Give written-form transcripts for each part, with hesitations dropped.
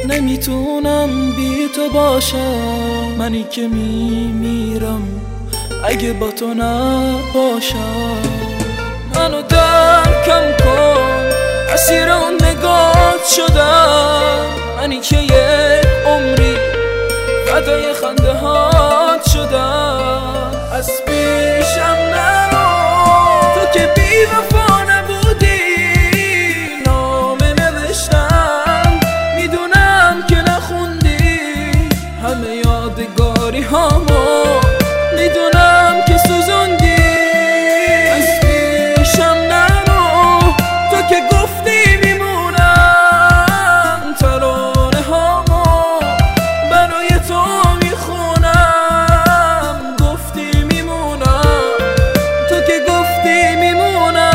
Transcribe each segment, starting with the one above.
نمیتونم بی تو باشم، منی که میمیرم اگه با تو نباشم. منو درکم کن، اسیر اون نگات شدم، منی که یک عمری فدای خنده هات شدم. از پیشم نرو تو که بی وفا نبودی، نامه نوشتم میدونم که نخوندی، همه یادگاری هامو میدونم که سوزوندی. از پیشم نرو تو که گفتی میمونم، ترانه هامو برای تو میخونم. گفتی میمونم، تو که گفتی میمونم.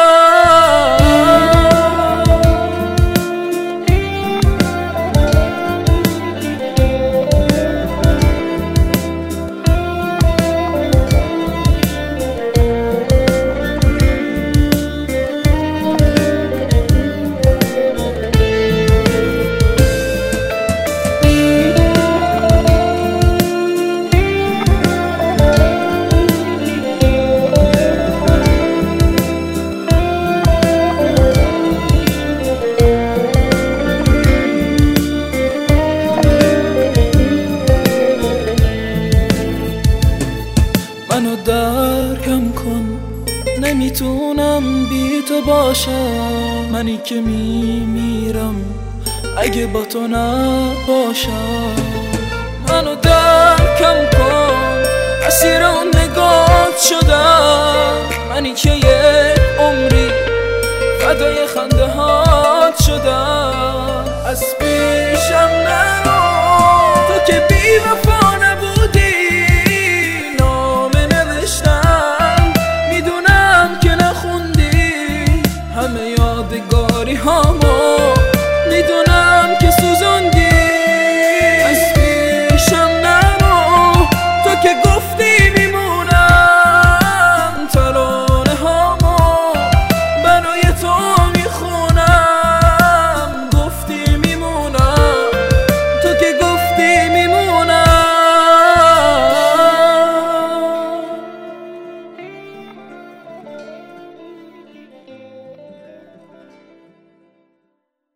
منو درکم کن، نمیتونم بی تو باشم، منی که میمیرم اگه با تو نباشم. منو درکم کن، اسیر اون نگات شدم، منی که یک عمری فدای خنده هات شدم. از پیشم نرو تو که بی وفا